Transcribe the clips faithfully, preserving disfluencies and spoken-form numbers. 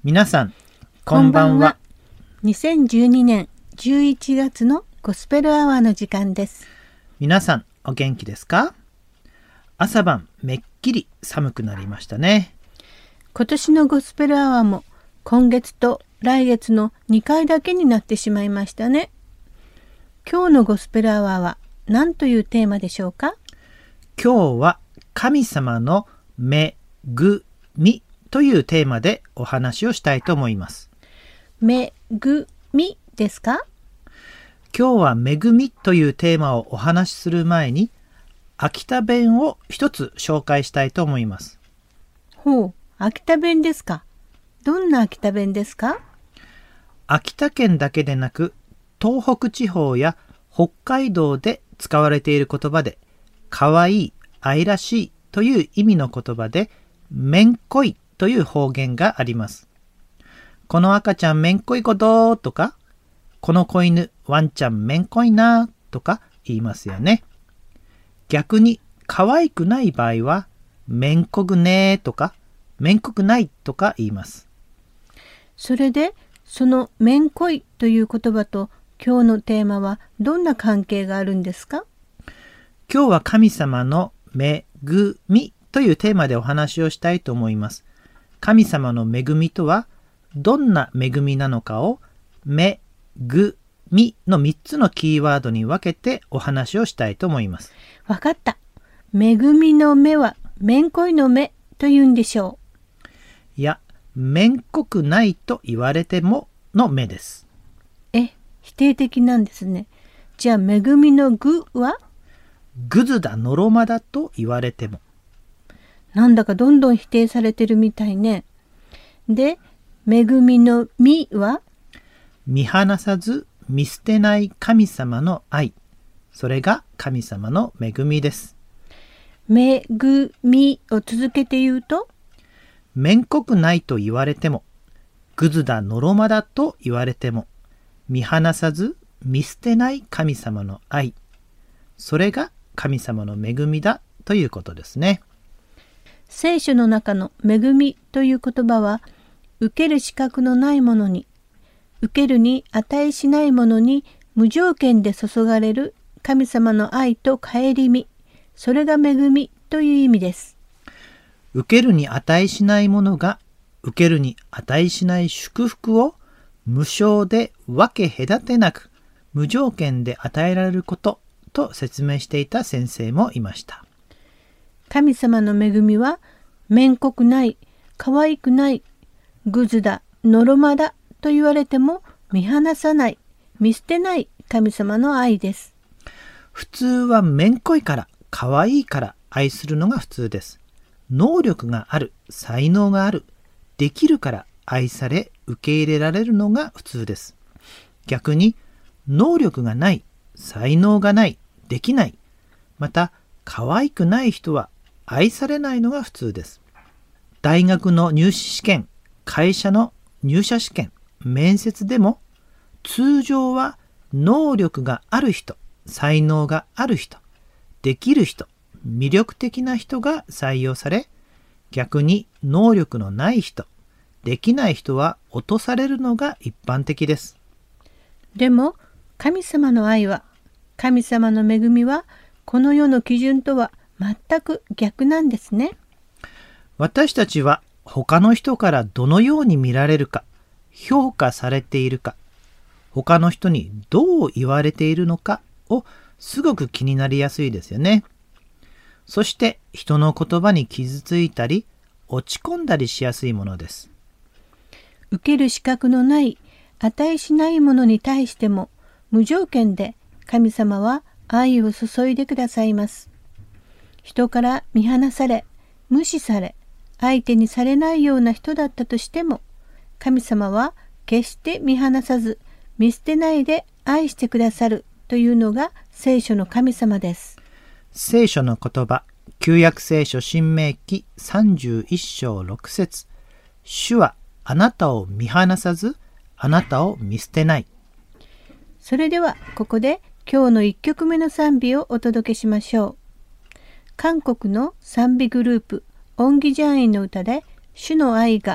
皆さんこんばんは。 にせんじゅうにねんじゅういちがつのゴスペルアワーの時間です。 皆さんお元気ですか？朝晩めっきり寒くなりましたね。 今年のゴスペルアワーも今月と来月のにかいだけになってしまいましたね。今日のゴスペルアワーは何というテーマでしょうか？ 今日は神様の恵みというテーマでお話をしたいと思います。 恵みですか？ 今日は恵みというテーマをお話しする前に秋田弁を一つ紹介したいと思います。 ほう、秋田弁ですか。どんな秋田弁ですか？ 秋田県だけでなく東北地方や北海道で使われている言葉で、かわいい、愛らしいという意味の言葉で、めんこいという方言があります。この赤ちゃんめんこいこととか、この子犬ワンちゃんめんこいなとか言いますよね。逆に可愛くない場合は、めんこくねとか、めんこくないとか言います。 それで、そのめんこいという言葉と今日のテーマはどんな関係があるんですか？ 今日は神様の恵みというテーマでお話をしたいと思います。神様の恵みとはどんな恵みなのかを恵みのみっつのキーワードに分けてお話をしたいと思います。 わかった。恵みの目はめんこいの目というんでしょう。いや、めんこくないと言われてもの目です。 え、否定的なんですね。じゃあ恵みの具は？ ぐずだのろまだと言われても。 なんだかどんどん否定されてるみたいね。で、恵みのみは？ 見放さず見捨てない神様の愛。それが神様の恵みです。 恵みを続けて言うと、 めんこくないと言われても、ぐずだのろまだと言われても、見放さず見捨てない神様の愛。それが神様の恵みだということですね。 聖書の中の恵みという言葉は、受ける資格のないものに、受けるに値しないものに無条件で注がれる神様の愛と顧み、それが恵みという意味です。 受けるに値しないものが受けるに値しない祝福を無償で分け隔てなく無条件で与えられることと説明していた先生もいました。 神様の恵みはめんこくない、可愛くない、ぐずだ、のろまだと言われても見放さない、見捨てない神様の愛です。 普通はめんこいから、可愛いから愛するのが普通です。能力がある、才能がある、できるから愛され、受け入れられるのが普通です。逆に能力がない、才能がない、できない、また可愛くない人は愛されないのが普通です。大学の入試試験、会社の入社試験、面接でも通常は能力がある人、才能がある人、できる人、魅力的な人が採用され、逆に能力のない人、できない人は落とされるのが一般的です。 でも神様の愛は、神様の恵みはこの世の基準とは全く逆なんですね。 私たちは他の人からどのように見られるか、評価されているか、他の人にどう言われているのかをすごく気になりやすいですよね。そして人の言葉に傷ついたり落ち込んだりしやすいものです。 受ける資格のない、値しないものに対しても無条件で神様は愛を注いでくださいます。人から見放され、無視され、相手にされないような人だったとしても、神様は決して見放さず、見捨てないで愛してくださるというのが聖書の神様です。 聖書の言葉、旧約聖書新明記さんじゅういっしょうろくせつ。主はあなたを見放さず、あなたを見捨てない。 それではここで今日のいっきょくめの賛美をお届けしましょう。韓国の賛美グループオンギジャーインの歌で主の愛が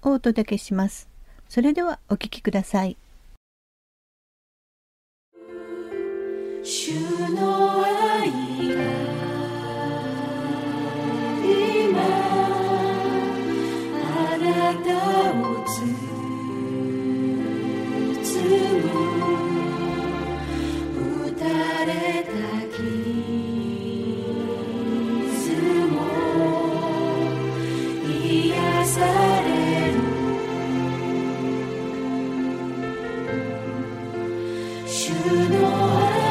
をお届けします。それではお聞きください。 主の愛が今あなたを包む、打たれた傷も癒される。主の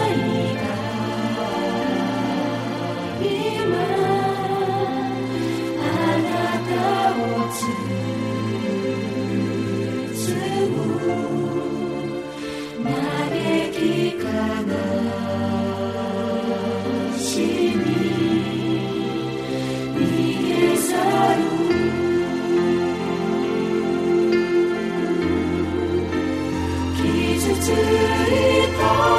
傷ついた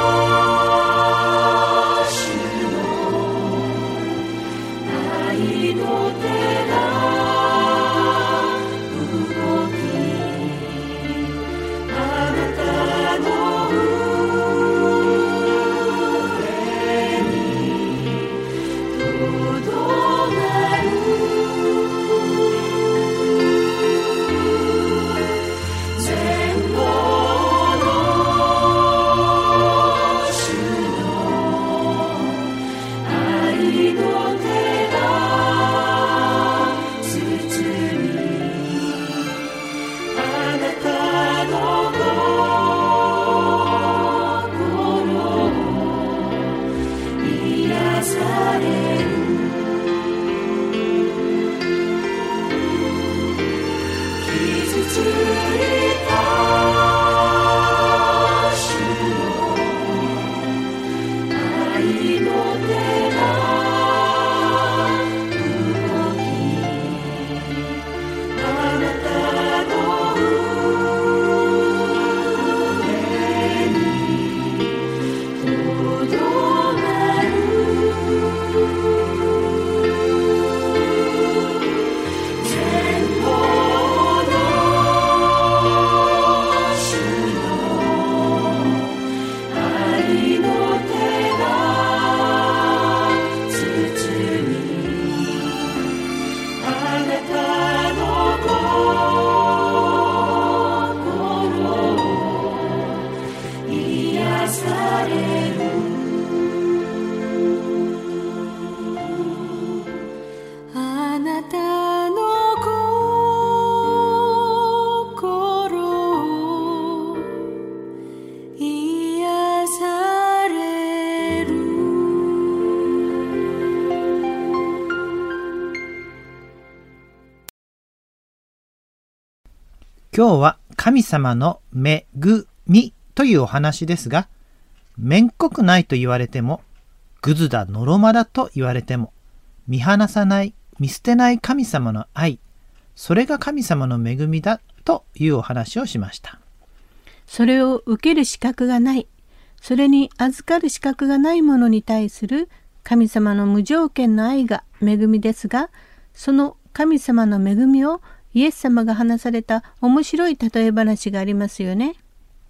今日は神様の恵みというお話ですが、めんこくないと言われても、ぐずだのろまだと言われても、見放さない、見捨てない神様の愛、それが神様の恵みだというお話をしました。 それを受ける資格がない、それに預かる資格がないものに対する神様の無条件の愛が恵みですが、その神様の恵みをイエス様が話された面白い例え話がありますよね。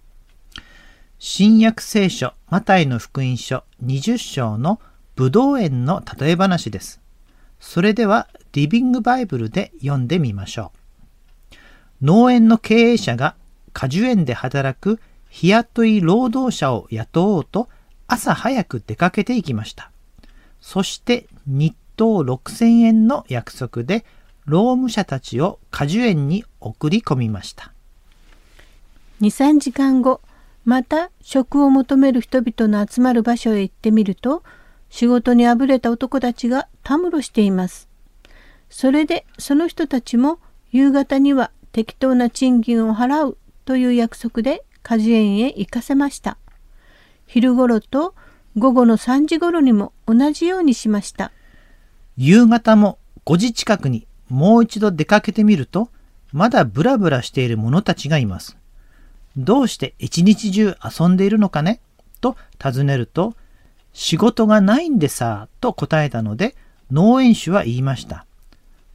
新約聖書マタイの福音書にじゅっ章のブドウ園の例え話です。それではリビングバイブルで読んでみましょう。農園の経営者が果樹園で働く日雇い労働者を雇おうと朝早く出かけていきました。そして日当ろくせんえんの約束で労務者たちを果樹園に送り込みました。 に、さんじかんご、また職を求める人々の集まる場所へ行ってみると、仕事にあぶれた男たちがたむろしています。それでその人たちも夕方には適当な賃金を払うという約束で果樹園へ行かせました。昼ごろと午後のさんじごろにも同じようにしました。 夕方もごじ近くにもう一度出かけてみると、まだブラブラしている者たちがいます。どうして一日中遊んでいるのかねと尋ねると、仕事がないんでさと答えたので、農園主は言いました。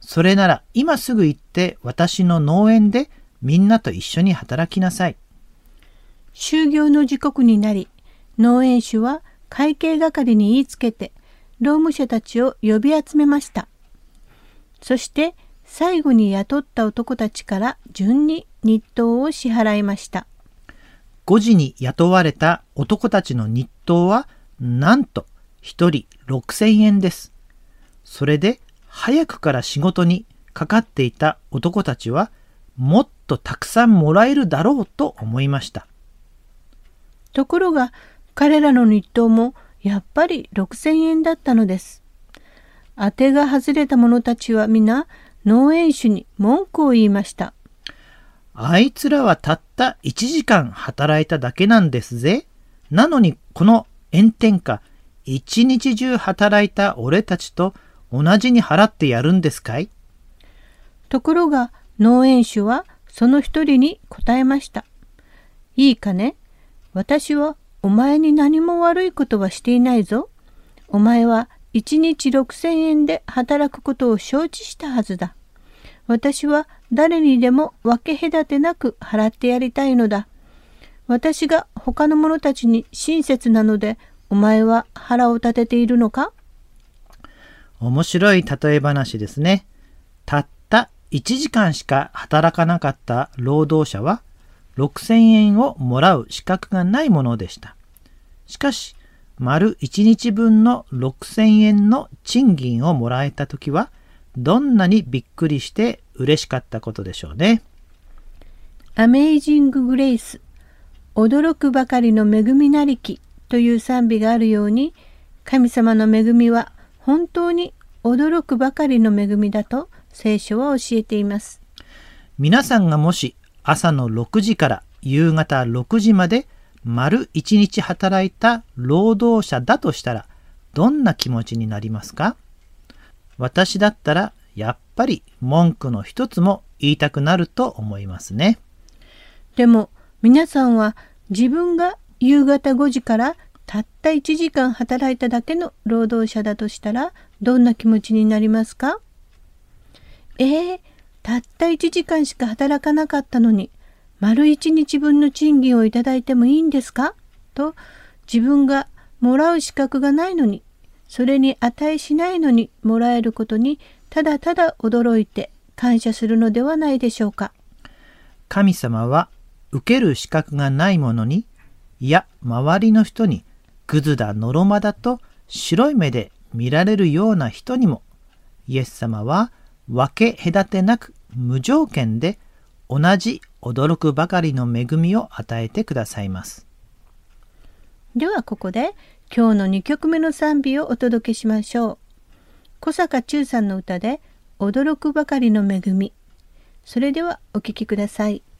それなら今すぐ行って私の農園でみんなと一緒に働きなさい。 就業の時刻になり、農園主は会計係に言いつけて、労務者たちを呼び集めました。そして最後に雇った男たちから順に日当を支払いました。 ごじに雇われた男たちの日当はなんとひとりろくせんえんです。それで早くから仕事にかかっていた男たちはもっとたくさんもらえるだろうと思いました。 ところが彼らの日当もやっぱりろくせんえんだったのです。当てが外れた者たちは皆農園主に文句を言いました。 あいつらはたったいちじかん働いただけなんですぜ。なのにこの炎天下、一日中働いた俺たちと同じに払ってやるんですかい？ ところが農園主はその一人に答えました。いいかね、私はお前に何も悪いことはしていないぞ。お前はいちにちろくせんえんで働くことを承知したはずだ。私は誰にでも分け隔てなく払ってやりたいのだ。私が他の者たちに親切なので、お前は腹を立てているのか？ 面白い例え話ですね。たったいちじかんしか働かなかった労働者はろくせんえんをもらう資格がないものでした。しかし、丸いちにちぶんのろくせんえんの賃金をもらえたときは、どんなにびっくりして嬉しかったことでしょうね。 アメイジング・グレイス、驚くばかりの恵みなりきという賛美があるように、神様の恵みは本当に驚くばかりの恵みだと聖書は教えています。 皆さんがもし朝のろくじから夕方ろくじまで丸いちにち働いた労働者だとしたらどんな気持ちになりますか？私だったらやっぱり文句の一つも言いたくなると思いますね。 でも皆さんは自分が夕方ごじからたったいちじかん働いただけの労働者だとしたらどんな気持ちになりますか？えー、たったいちじかんしか働かなかったのに丸いちにちぶんの賃金をいただいてもいいんですか？と自分がもらう資格がないのに、それに値しないのにもらえることにただただ驚いて感謝するのではないでしょうか。 神様は受ける資格がないものに、いや周りの人にグズだのろまだと白い目で見られるような人にも、イエス様は分け隔てなく無条件で同じ驚くばかりの恵みを与えてくださいます。 ではここで今日のにきょくめの賛美をお届けしましょう。小坂忠さんの歌で驚くばかりの恵み。それではお聴きください。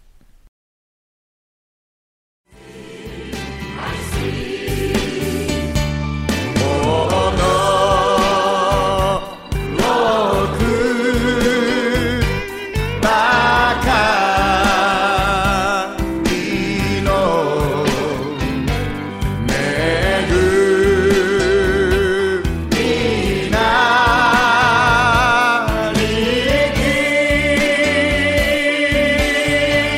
「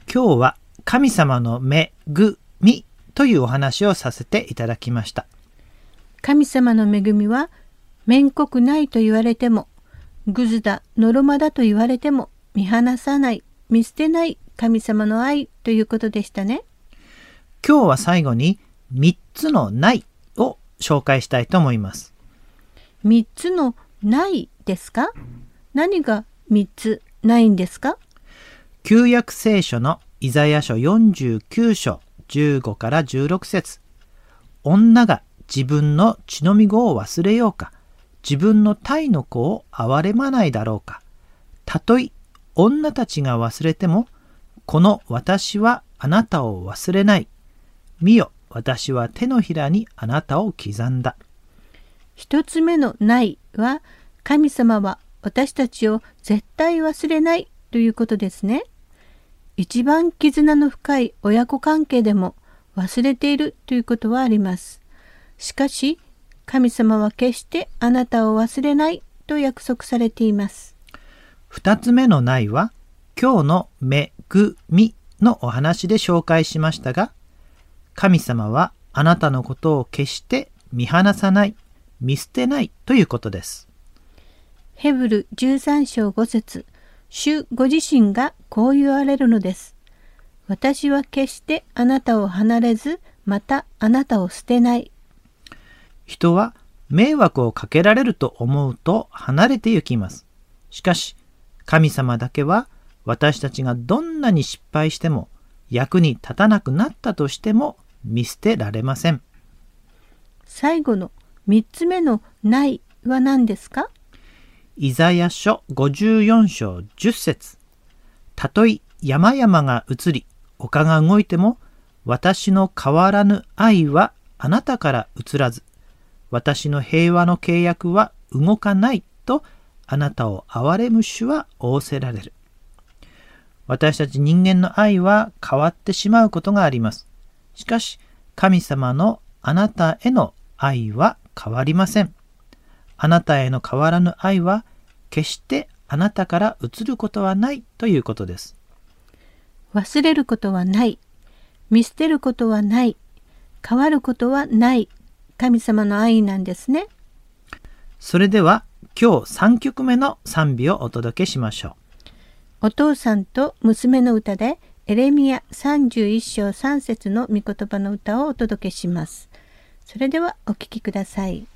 今日は神様の恵みというお話をさせていただきました。 神様の恵みは、面目ないと言われても、グズだ、のろまだと言われても、見放さない、見捨てない神様の愛ということでしたね。 今日は最後にみっつのないを紹介したいと思います。 みっつのないですか？何がみっつないんですか？ 旧約聖書のイザヤ書よんじゅうきゅう章じゅうごからじゅうろく節。女が自分の血のみ子を忘れようか、自分の胎の子を憐れまないだろうか。たとえ女たちが忘れても、この私はあなたを忘れない。見よ、私は手のひらにあなたを刻んだ。 一つ目のないは、神様は私たちを絶対忘れないということですね。一番絆の深い親子関係でも忘れているということはあります。しかし、神様は決してあなたを忘れないと約束されています。 二つ目のないは、今日の恵みのお話で紹介しましたが、神様はあなたのことを決して見放さない、見捨てないということです。 ヘブルじゅうさん章ご節、主ご自身がこう言われるのです。私は決してあなたを離れず、またあなたを捨てない。 人は迷惑をかけられると思うと離れてゆきます。しかし、神様だけは私たちがどんなに失敗しても、役に立たなくなったとしても見捨てられません。 最後の三つ目のないは何ですか？ イザヤ書ごじゅうよん章じゅっ節。たとえ山々が移り、丘が動いても、私の変わらぬ愛はあなたから移らず、私の平和の契約は動かないと、あなたを憐れむ主は仰せられる。私たち人間の愛は変わってしまうことがあります。しかし、神様のあなたへの愛は変わりません。あなたへの変わらぬ愛は、決してあなたから移ることはないということです。 忘れることはない。見捨てることはない。変わることはない。神様の愛なんですね。 それでは、今日さんきょくめの賛美をお届けしましょう。お父さんと娘の歌で、エレミヤさんじゅういっ章さん節の御言葉の歌をお届けします。それではお聴きください。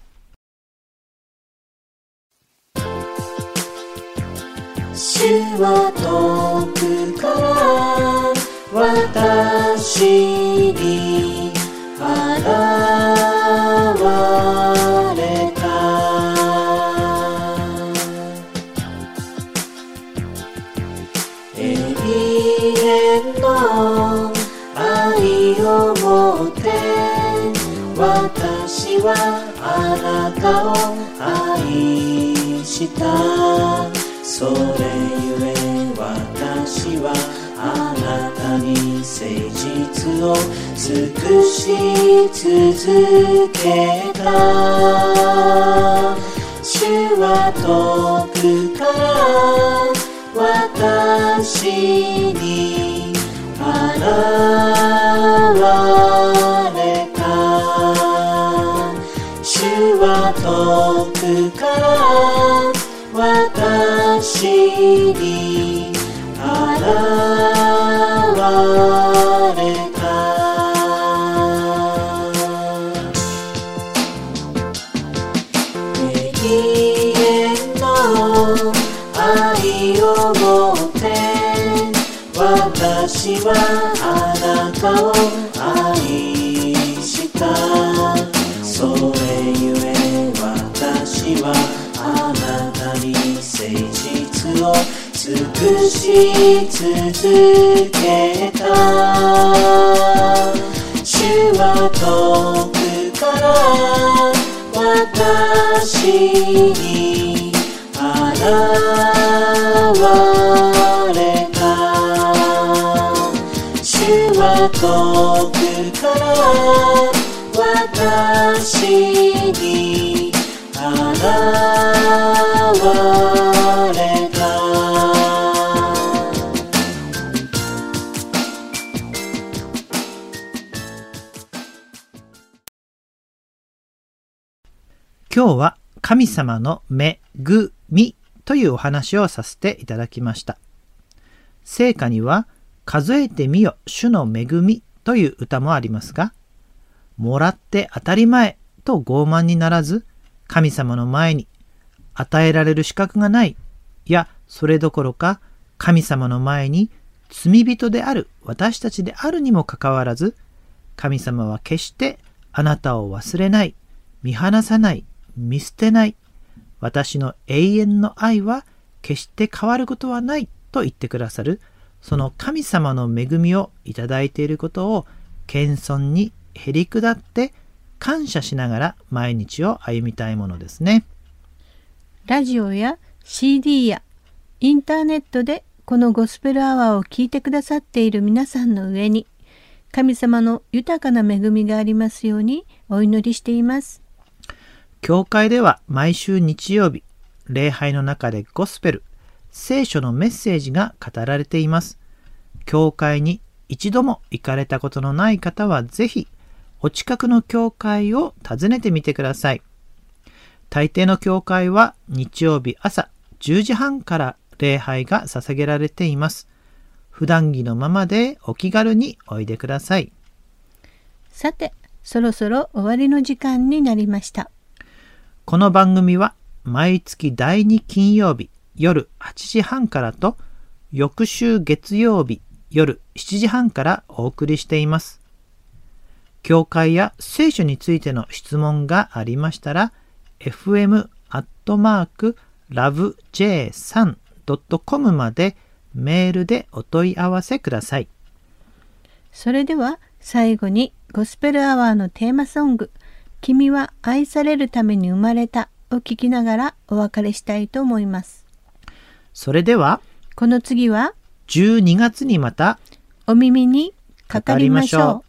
主は遠くから私に現れた。永遠の愛をもって私はあなたを愛した。それゆえ私はあなたに誠実を尽くし続けた。主は遠くから私に現れた。主は遠くから私に現れた。永遠の愛をもって私はあなたを愛した。それゆえ私はあなたに誠実を尽くし続けた。主は遠くから私に現れた。主は遠くから私に現れた。 今日は神様の恵みというお話をさせていただきました。聖歌には数えてみよ主の恵みという歌もありますが、もらって当たり前と傲慢にならず、神様の前に与えられる資格がない、いやそれどころか神様の前に罪人である私たちであるにもかかわらず、神様は決してあなたを忘れない、見放さない、見捨てない、私の永遠の愛は決して変わることはないと言ってくださる、その神様の恵みをいただいていることを謙遜にへり下って感謝しながら毎日を歩みたいものですね。 ラジオや シーディー やインターネットでこのゴスペルアワーを聞いてくださっている皆さんの上に神様の豊かな恵みがありますようにお祈りしています。 教会では毎週日曜日、礼拝の中でゴスペル、聖書のメッセージが語られています。教会に一度も行かれたことのない方はぜひお近くの教会を訪ねてみてください。大抵の教会は日曜日朝じゅうじはんから礼拝が捧げられています。普段着のままでお気軽においでください。 さて、そろそろ終わりの時間になりました。 この番組は毎月だいに金曜日夜はちじはんからと翌週月曜日夜しちじはんからお送りしています。教会や聖書についての質問がありましたら エフエム アットマーク ラブジェースリー ドットコム までメールでお問い合わせください。 それでは最後にゴスペルアワーのテーマソング君は愛されるために生まれたを聞きながらお別れしたいと思います。 それではこの次はじゅうにがつにまたお耳にかかりましょう。